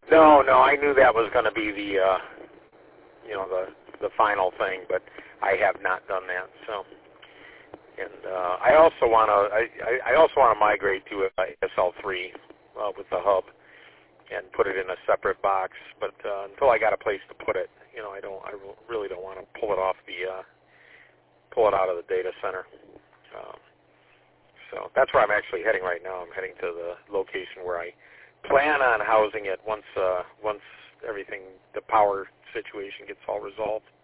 No, I knew that was going to be the the final thing, but I have not done that. So, and I also want to migrate to SL3 with the hub and put it in a separate box. But until I got a place to put it, I really don't want to pull it out of the data center. So that's where I'm actually heading right now. I'm heading to the location where I plan on housing it once everything, the power situation gets all resolved.